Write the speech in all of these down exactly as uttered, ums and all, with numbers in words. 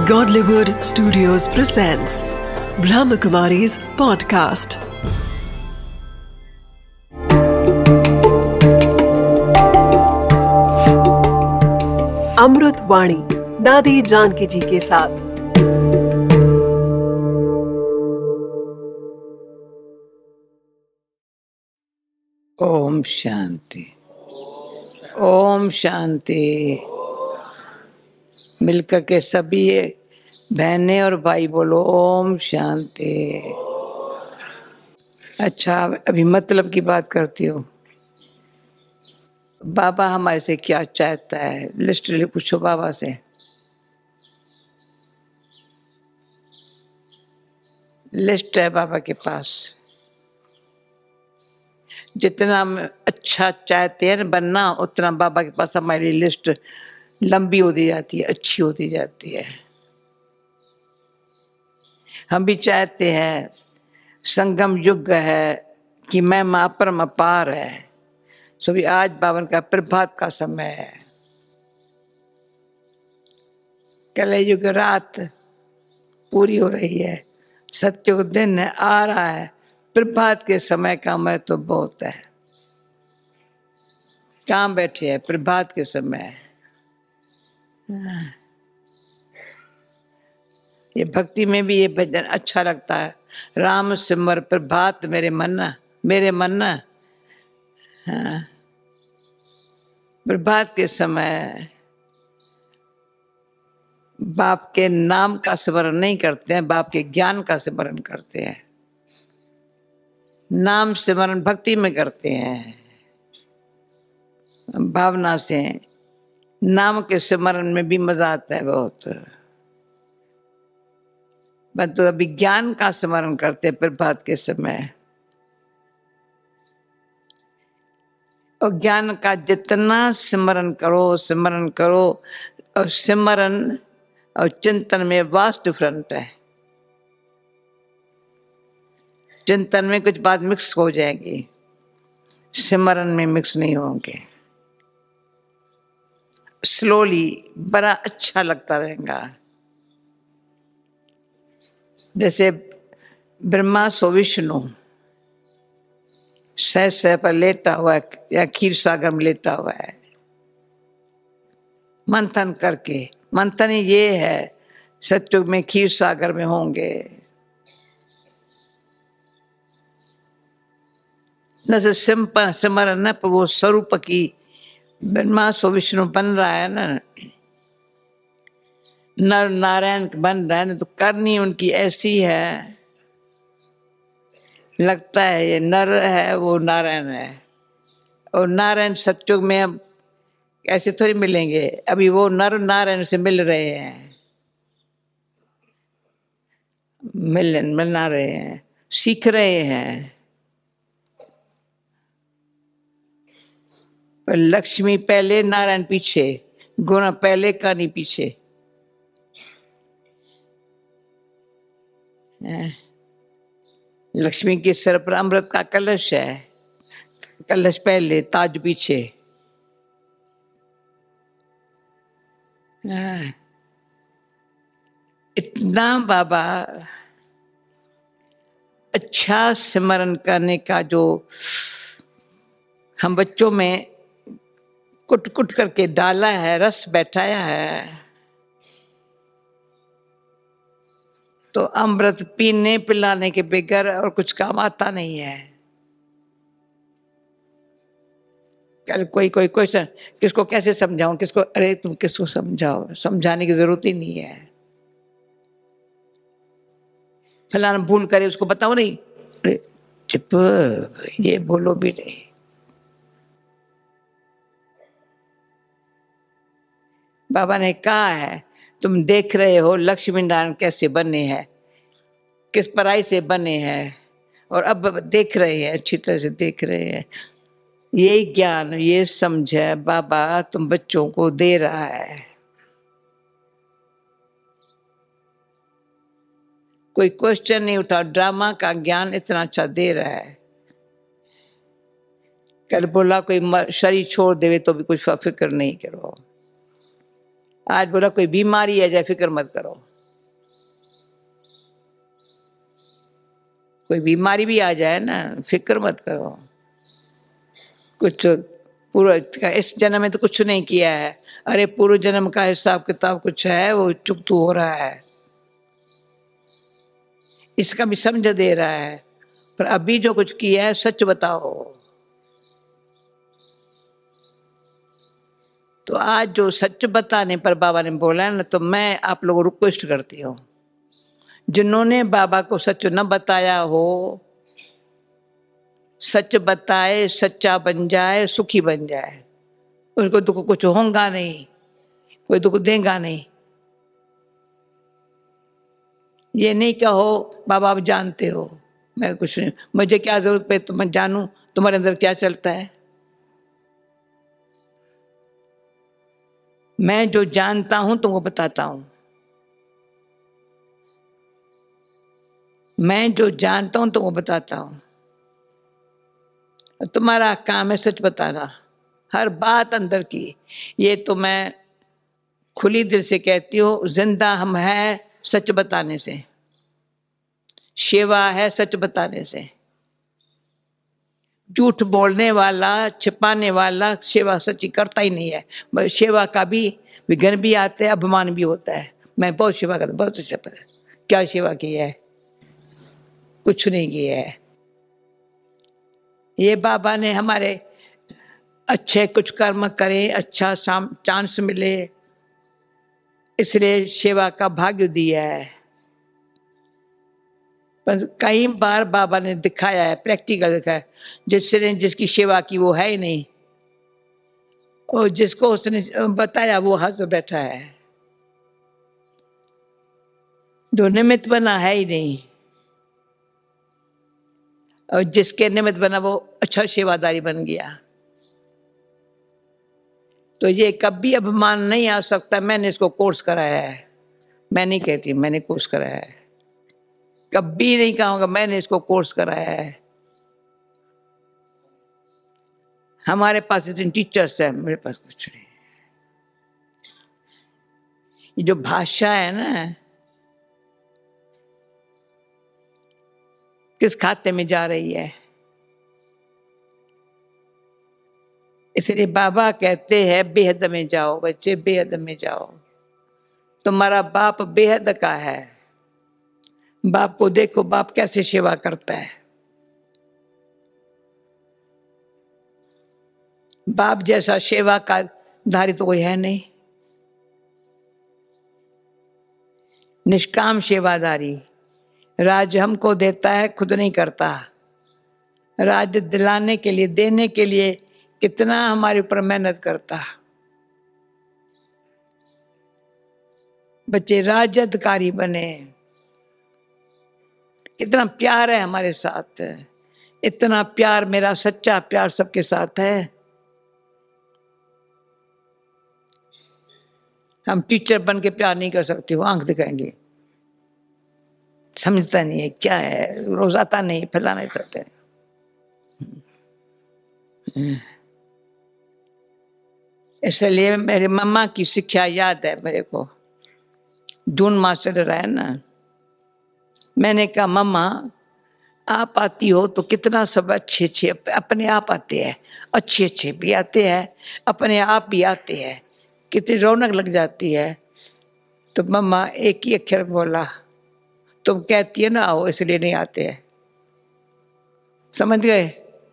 Godlywood Studios presents Brahmakumari's podcast. अमृत वाणी दादी जानकी जी के साथ। ओम शांति, ओम शांति। मिलकर के सभी बहनें और भाई बोलो ओम शांति। अच्छा, अभी मतलब की बात करती हूँ। बाबा हमारे से क्या चाहता है, लिस्ट ले पूछो बाबा से। लिस्ट है बाबा के पास। जितना हम अच्छा चाहते हैं बनना, उतना बाबा के पास हमारी लिस्ट लंबी होती जाती है, अच्छी होती जाती है। हम भी चाहते हैं, संगम युग है कि मैं माँ परम अपार है। सभी आज बावन का प्रभात का समय है। कलयुग रात पूरी हो रही है, सत्युग दिन आ रहा है। प्रभात के समय का मैं तो बहुत है। कहाँ बैठे हैं? प्रभात के समय। ये भक्ति में भी ये भजन अच्छा लगता है। राम सिमर प्रभात मेरे मन, मेरे मन। हाँ, प्रभात के समय बाप के नाम का स्मरण नहीं करते हैं, बाप के ज्ञान का स्मरण करते हैं। नाम स्मरण भक्ति में करते हैं, भावना से। नाम के स्मरण में भी मजा आता है बहुत। मैं तो अभी ज्ञान का स्मरण करते प्रभात के समय। और ज्ञान का जितना स्मरण करो, स्मरण करो, और स्मरण और चिंतन में वास्ट डिफरेंट है। चिंतन में कुछ बात मिक्स हो जाएगी, स्मरण में मिक्स नहीं होंगे। स्लोली बड़ा अच्छा लगता रहेगा। जैसे ब्रह्मा सो विष्णु सह सह पर लेटा हुआ है या क्षीर सागर में लेटा हुआ है, मंथन करके। मंथन ये है, सत्युग में क्षीर सागर में होंगे। न से सिंपल स्मरण न, पर वो स्वरूप की ब्रह्मा सो विष्णु बन रहा है ना, नर नारायण बन रहा है ना, तो करनी उनकी ऐसी है। लगता है ये नर है, वो नारायण है। और नारायण सत्युग में अब ऐसे थोड़ी मिलेंगे। अभी वो नर नारायण से मिल रहे हैं, मिलन मिलना रहे हैं, सीख रहे हैं। पर लक्ष्मी पहले, नारायण पीछे, गुण पहले, कहानी पीछे। लक्ष्मी के सिर पर अमृत का कलश है, कलश पहले, ताज पीछे। इतना बाबा अच्छा स्मरण करने का जो हम बच्चों में कुट कुट करके डाला है, रस बैठाया है, तो अमृत पीने पिलाने के बगैर और कुछ काम आता नहीं है। कल कोई कोई क्वेश्चन, किसको कैसे समझाऊं, किसको, अरे तुम किसको समझाओ, समझाने की जरूरत ही नहीं है। फलाना भूल करे उसको बताओ नहीं, अरे चुप, ये बोलो भी नहीं। बाबा ने कहा है, तुम देख रहे हो लक्ष्मी नारायण कैसे बने हैं, किस पराई से बने हैं, और अब देख रहे हैं, अच्छी तरह से देख रहे हैं। ये ज्ञान, ये समझ है बाबा तुम बच्चों को दे रहा है। कोई क्वेश्चन नहीं उठा, ड्रामा का ज्ञान इतना अच्छा दे रहा है। कल बोला कोई शरीर छोड़ देवे तो भी कुछ फिक्र नहीं करो। आज बोला कोई बीमारी है जाए, फिक्र मत करो। कोई बीमारी भी आ जाए ना, फिक्र मत करो। कुछ पूरा इस जन्म में तो कुछ नहीं किया है, अरे पूर्व जन्म का हिसाब किताब कुछ है, वो चुकतू हो रहा है, इसका भी समझ दे रहा है। पर अभी जो कुछ किया है सच बताओ। तो आज जो सच बताने पर बाबा ने बोला ना, तो मैं आप लोगों को रिक्वेस्ट करती हूँ, जिन्होंने बाबा को सच न बताया हो, सच बताए, सच्चा बन जाए, सुखी बन जाए, उसको दुख कुछ होगा नहीं, कोई दुख देगा नहीं। ये नहीं कहो बाबा आप जानते हो, मैं कुछ नहीं, मुझे क्या जरूरत पे तुम जानूं तुम्हारे अंदर क्या चलता है। मैं जो जानता हूं तुमको बताता हूं, मैं जो जानता हूं तुमको बताता हूं। तुम्हारा काम है सच बताना, हर बात अंदर की। ये तो मैं खुली दिल से कहती हूँ, जिंदा हम हैं सच बताने से, सेवा है सच बताने से। झूठ बोलने वाला, छिपाने वाला सेवा सच्ची करता ही नहीं है। सेवा का भी विघ्न भी आते हैं, अपमान भी होता है। मैं बहुत सेवा करता, बहुत अच्छा पता है क्या सेवा की है, कुछ नहीं किया है। ये बाबा ने हमारे अच्छे कुछ कर्म करे, अच्छा चांस मिले, इसलिए सेवा का भाग्य दिया है। पर कई बार बाबा ने दिखाया है, प्रैक्टिकल दिखाया, जिसने जिसकी सेवा की वो है ही नहीं, और जिसको उसने बताया वो हाथ बैठा है, जो निमित्त बना है ही नहीं, और जिसके निमित्त बना वो अच्छा सेवादारी बन गया। तो ये कभी अभिमान नहीं आ सकता, मैंने इसको कोर्स कराया है, मैं नहीं कहती मैंने कोर्स कराया है, कभी नहीं कहूँगा मैंने इसको कोर्स कराया है। हमारे पास इतने टीचर्स हैं, मेरे पास कुछ नहीं। ये जो भाषा है ना, किस खाते में जा रही है, इसलिए बाबा कहते हैं बेहद में जाओ बच्चे, बेहद में जाओ। तुम्हारा बाप बेहद का है, बाप को देखो, बाप कैसे सेवा करता है। बाप जैसा सेवा का धारी तो कोई है नहीं, निष्काम सेवादारी। राज हमको देता है, खुद नहीं करता। राज दिलाने के लिए, देने के लिए कितना हमारे ऊपर मेहनत करता। बच्चे राज अधिकारी बने, कितना प्यार है हमारे साथ, इतना प्यार, मेरा सच्चा प्यार सबके साथ है। हम टीचर बन के प्यार नहीं कर सकते, वो आंख दिखाएंगे, समझता नहीं है क्या है, रोज आता नहीं, फैला नहीं सकते। इसलिए मेरी मम्मा की शिक्षा याद है मेरे को, जून मास चल रहा है ना, मैंने कहा मम्मा आप आती हो तो कितना सब अच्छे अच्छे अपने आप आते हैं, अच्छे अच्छे भी आते हैं, अपने आप भी आते हैं, कितनी रौनक लग जाती है। तो मम्मा एक ही अक्षर बोला, तुम कहती है ना आओ, इसलिए नहीं आते हैं। समझ गए,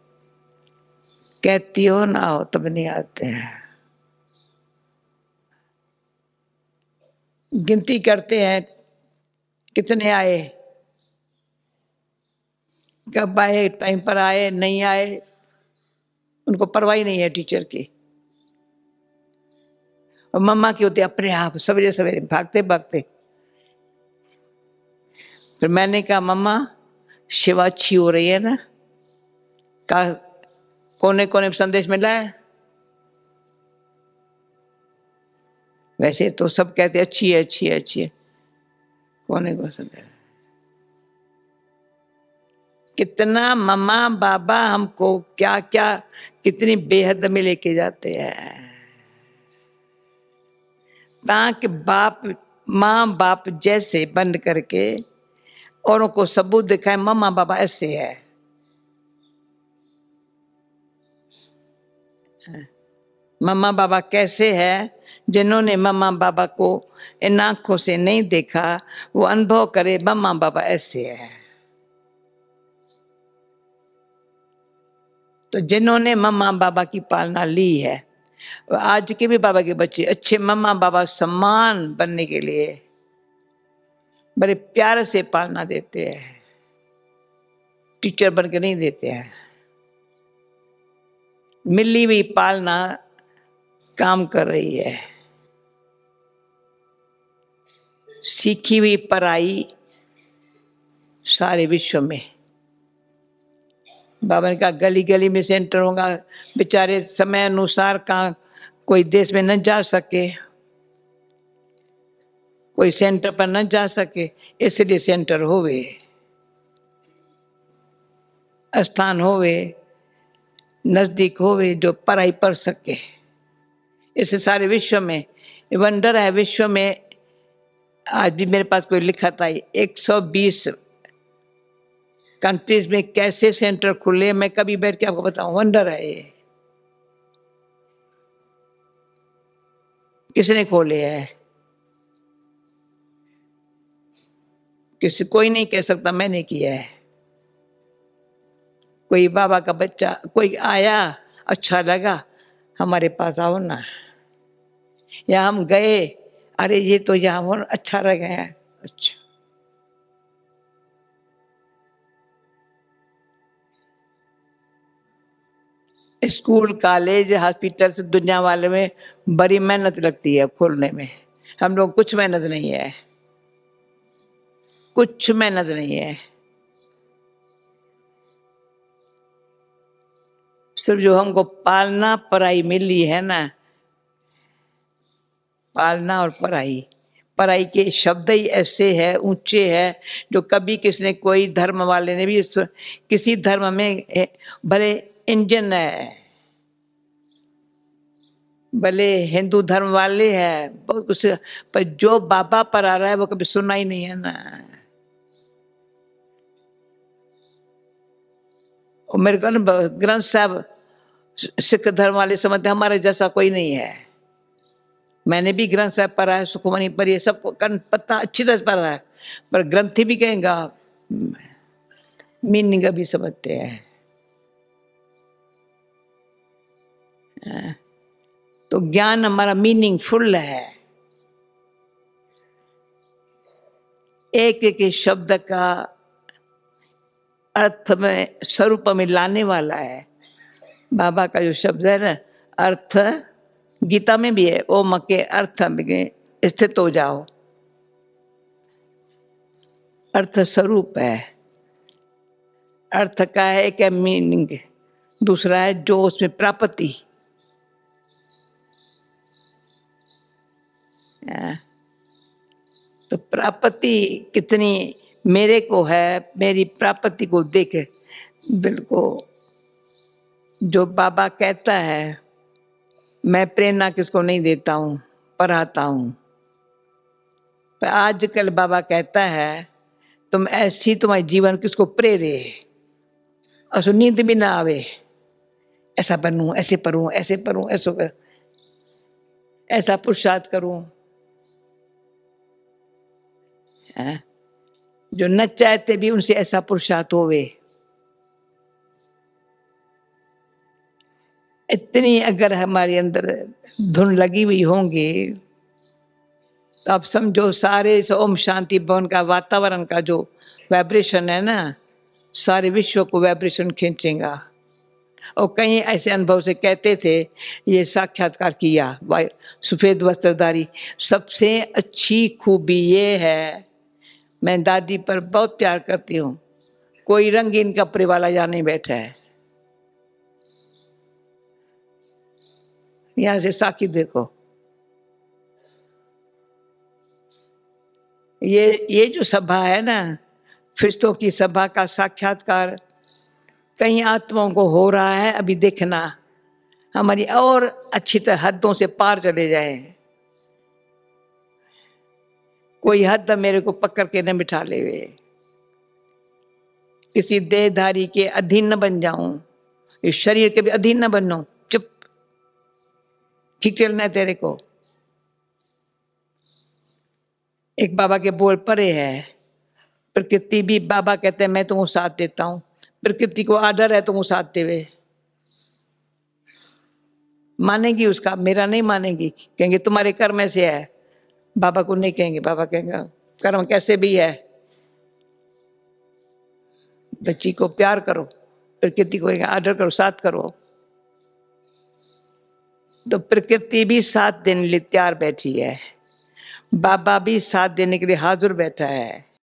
कहती हो ना आओ तब नहीं आते हैं। गिनती करते हैं कितने आए, कब आए, टाइम पर आए नहीं आए, उनको परवाही नहीं है टीचर की। और मम्मा की होती अपने आप सवेरे सवेरे भागते भागते। फिर मैंने कहा मम्मा सेवा अच्छी हो रही है ना, का कोने कोने संदेश मिला है। वैसे तो सब कहते अच्छी है अच्छी है अच्छी है, कोने को संदेश। कितना मम्मा बाबा हमको क्या क्या कितनी बेहद में लेके जाते हैं। ताकि बाप माँ बाप जैसे बन करके औरों को सबूत दिखाए मम्मा बाबा ऐसे है। मम्मा बाबा कैसे है? जिन्होंने मम्मा बाबा को इन आंखों से नहीं देखा वो अनुभव करे मम्मा बाबा ऐसे है। तो जिन्होंने मम्मा बाबा की पालना ली है, आज के भी बाबा के बच्चे अच्छे मम्मा बाबा सम्मान बनने के लिए बड़े प्यार से पालना देते हैं, टीचर बन के नहीं देते हैं। मिली हुई पालना काम कर रही है। सीखी हुई पढ़ाई सारे विश्व में। बाबा ने कहा गली गली में सेंटर होगा, बेचारे समय अनुसार कहाँ कोई देश में न जा सके, कोई सेंटर पर न जा सके, इसलिए सेंटर होवे, स्थान होवे, नजदीक होवे जो पढ़ाई पढ़ सके। इसे सारे विश्व में वंडर है। विश्व में आज भी मेरे पास कोई लिखा था एक सौ बीस कंट्रीज में कैसे सेंटर खुले, मैं कभी बैठ के आपको बताऊं, वंडर है ये। किसने खोले है? किसी कोई नहीं कह सकता मैंने किया है। कोई बाबा का बच्चा कोई आया, अच्छा लगा, हमारे पास आओ ना, या हम गए, अरे ये तो यहाँ अच्छा लगा है, अच्छा। स्कूल कॉलेज हॉस्पिटल से दुनिया वाले में बड़ी मेहनत लगती है खोलने में। हम लोग कुछ मेहनत नहीं है, कुछ मेहनत नहीं है। सिर्फ जो हमको पालना पढ़ाई मिली है ना, पालना और पढ़ाई, पढ़ाई के शब्द ही ऐसे हैं, ऊंचे हैं, जो कभी किसने कोई धर्म वाले ने भी किसी धर्म में, भले इंडियन है, भले हिंदू धर्म वाले हैं, बहुत कुछ, पर जो बाबा पढ़ा रहा है वो कभी सुना ही नहीं है ना। और मेरे को ना ग्रंथ साहब सिख धर्म वाले समझते हमारे जैसा कोई नहीं है। मैंने भी ग्रंथ साहब पढ़ा है, सुखमनी पढ़ी है, सब पता अच्छी तरह पढ़ा है, पर ग्रंथी भी कहेंगे मीनिंग भी समझते हैं। तो ज्ञान हमारा मीनिंगफुल है, एक एक शब्द का अर्थ में स्वरूप में लाने वाला है। बाबा का जो शब्द है ना, अर्थ गीता में भी है, ओम के अर्थ में स्थित हो जाओ, अर्थ स्वरूप है। अर्थ का है क्या मीनिंग, दूसरा है जो उसमें प्राप्ति। तो प्राप्ति कितनी मेरे को है, मेरी प्राप्ति को देख बिल्कुल जो बाबा कहता है, मैं प्रेरणा किसको नहीं देता हूँ, पढ़ाता हूँ। पर आजकल बाबा कहता है तुम ऐसी तुम्हारे जीवन किसको प्रेरे, और नींद भी ना आवे, ऐसा बनूं, ऐसे पढ़ूं, ऐसे पढ़ूं, ऐसा कर, ऐसा पुरुषार्थ करूं। जो न चाहते भी उनसे ऐसा पुरुषार्थ होवे। इतनी अगर हमारे अंदर धुन लगी हुई होंगी तो आप समझो सारे इस ओम शांति भवन का वातावरण का जो वाइब्रेशन है ना, सारे विश्व को वाइब्रेशन खींचेगा। और कई ऐसे अनुभव से कहते थे, ये साक्षात्कार किया सफेद वस्त्रधारी, सबसे अच्छी खूबी ये है, मैं दादी पर बहुत प्यार करती हूँ, कोई रंगीन कपड़े वाला यहाँ नहीं बैठा है। यहाँ से साकी देखो, ये ये जो सभा है ना, फरिश्तों की सभा का साक्षात्कार कई आत्माओं को हो रहा है। अभी देखना हमारी और अच्छी तरह हदों से पार चले जाए। कोई हद मेरे को पकड़ के न बिठा ले वे, किसी देहधारी के अधीन न बन जाऊं, इस शरीर के भी अधीन न बनो। चुप, ठीक चलना है तेरे को। एक बाबा के बोल परे है, प्रकृति भी, बाबा कहते हैं मैं तुमको साथ देता हूं, प्रकृति को आर्डर है तुमको साथ देवे, मानेगी उसका, मेरा नहीं मानेगी, कहेंगे तुम्हारे कर्म ऐसे है। बाबा को नहीं कहेंगे, बाबा कहेंगे कर्म कैसे भी है, बच्ची को प्यार करो, प्रकृति को आर्डर करो, साथ करो। तो प्रकृति भी साथ देने के लिए तैयार बैठी है, बाबा भी साथ देने के लिए हाजिर बैठा है।